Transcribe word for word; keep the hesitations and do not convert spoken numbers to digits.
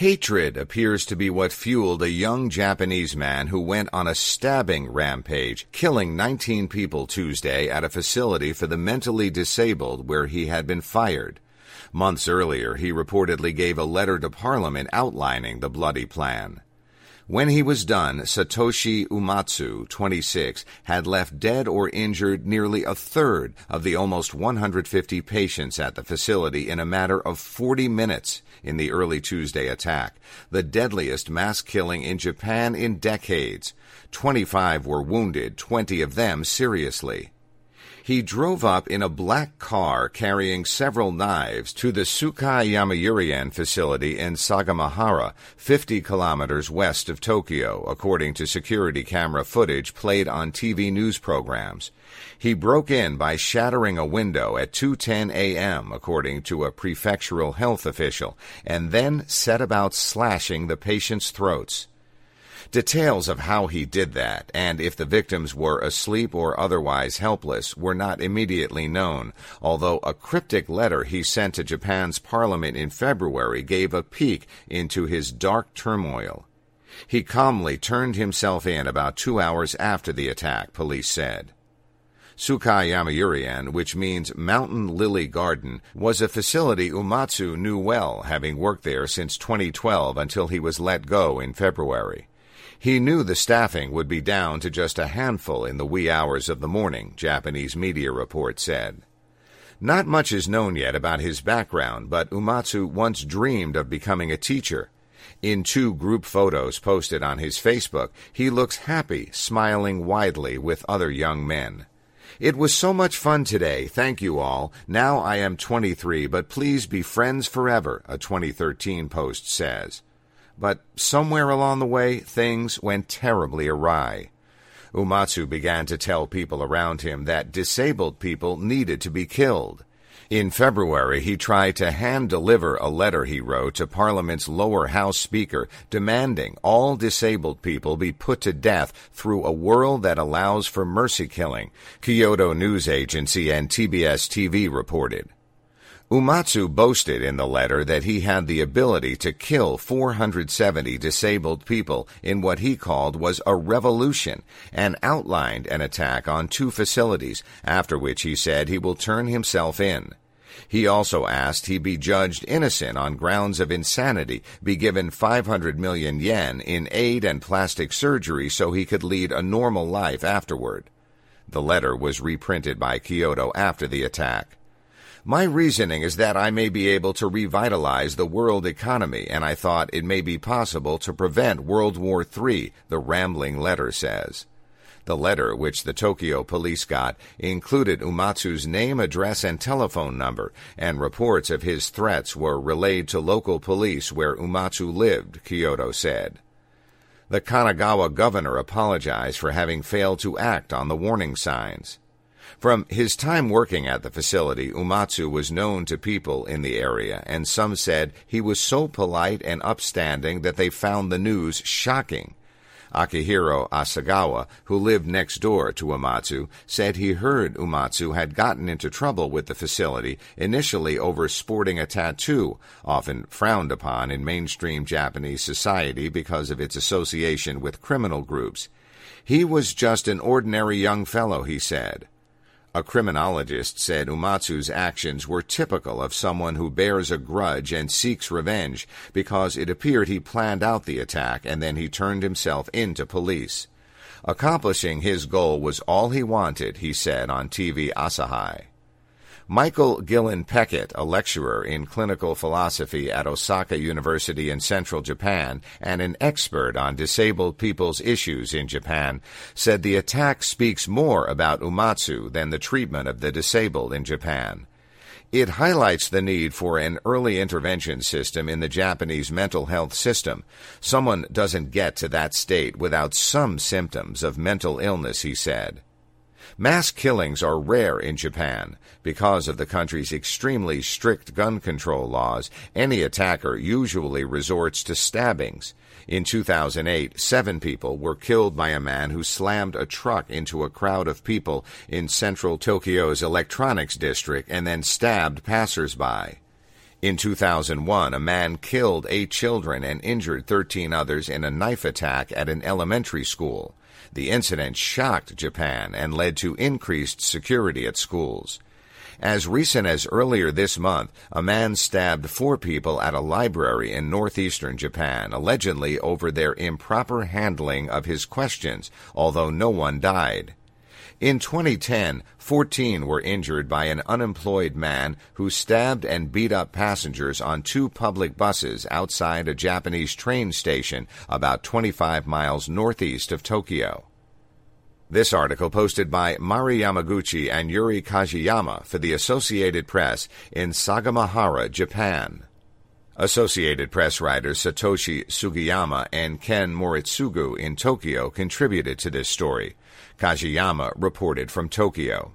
Hatred appears to be what fueled a young Japanese man who went on a stabbing rampage, killing nineteen people Tuesday at a facility for the mentally disabled where he had been fired. Months earlier, he reportedly gave a letter to Parliament outlining the bloody plan. When he was done, Satoshi Uematsu, twenty-six, had left dead or injured nearly a third of the almost one hundred fifty patients at the facility in a matter of forty minutes in the early Tuesday attack, the deadliest mass killing in Japan in decades. twenty-five were wounded, twenty of them seriously. He drove up in a black car carrying several knives to the Sukai Yamayurien facility in Sagamihara, fifty kilometers west of Tokyo, according to security camera footage played on T V news programs. He broke in by shattering a window at two ten a.m., according to a prefectural health official, and then set about slashing the patients' throats. Details of how he did that, and if the victims were asleep or otherwise helpless, were not immediately known, although a cryptic letter he sent to Japan's parliament in February gave a peek into his dark turmoil. He calmly turned himself in about two hours after the attack, police said. Sukai Yamayurien, which means Mountain Lily Garden, was a facility Uematsu knew well, having worked there since twenty twelve until he was let go in February. He knew the staffing would be down to just a handful in the wee hours of the morning, Japanese media reports said. Not much is known yet about his background, but Uematsu once dreamed of becoming a teacher. In two group photos posted on his Facebook, he looks happy, smiling widely with other young men. It was so much fun today, thank you all. Now I am twenty-three, but please be friends forever, a twenty thirteen post says. But somewhere along the way, things went terribly awry. Uematsu began to tell people around him that disabled people needed to be killed. In February, he tried to hand-deliver a letter he wrote to Parliament's lower house speaker demanding all disabled people be put to death through a world that allows for mercy killing, Kyodo News Agency and T B S T V reported. Uematsu boasted in the letter that he had the ability to kill four hundred seventy disabled people in what he called was a revolution, and outlined an attack on two facilities, after which he said he will turn himself in. He also asked he be judged innocent on grounds of insanity, be given five hundred million yen in aid and plastic surgery so he could lead a normal life afterward. The letter was reprinted by Kyodo after the attack. My reasoning is that I may be able to revitalize the world economy, and I thought it may be possible to prevent World War Three, the rambling letter says. The letter, which the Tokyo police got, included Uematsu's name, address, and telephone number, and reports of his threats were relayed to local police where Uematsu lived, Kyodo said. The Kanagawa governor apologized for having failed to act on the warning signs. From his time working at the facility, Uematsu was known to people in the area, and some said he was so polite and upstanding that they found the news shocking. Akihiro Asagawa, who lived next door to Uematsu, said he heard Uematsu had gotten into trouble with the facility, initially over sporting a tattoo, often frowned upon in mainstream Japanese society because of its association with criminal groups. He was just an ordinary young fellow, he said. A criminologist said Uematsu's actions were typical of someone who bears a grudge and seeks revenge, because it appeared he planned out the attack and then he turned himself into police. Accomplishing his goal was all he wanted, he said on T V Asahi. Michael Gillen-Peckett, a lecturer in clinical philosophy at Osaka University in central Japan and an expert on disabled people's issues in Japan, said the attack speaks more about Uematsu than the treatment of the disabled in Japan. It highlights the need for an early intervention system in the Japanese mental health system. Someone doesn't get to that state without some symptoms of mental illness, he said. Mass killings are rare in Japan. Because of the country's extremely strict gun control laws, any attacker usually resorts to stabbings. In two thousand eight, seven people were killed by a man who slammed a truck into a crowd of people in central Tokyo's electronics district and then stabbed passers-by. In two thousand one, a man killed eight children and injured thirteen others in a knife attack at an elementary school. The incident shocked Japan and led to increased security at schools. As recent as earlier this month, a man stabbed four people at a library in northeastern Japan, allegedly over their improper handling of his questions, although no one died. In twenty ten, fourteen were injured by an unemployed man who stabbed and beat up passengers on two public buses outside a Japanese train station about twenty-five miles northeast of Tokyo. This article posted by Mari Yamaguchi and Yuri Kajiyama for the Associated Press in Sagamihara, Japan. Associated Press writers Satoshi Sugiyama and Ken Moritsugu in Tokyo contributed to this story. Kajiyama reported from Tokyo.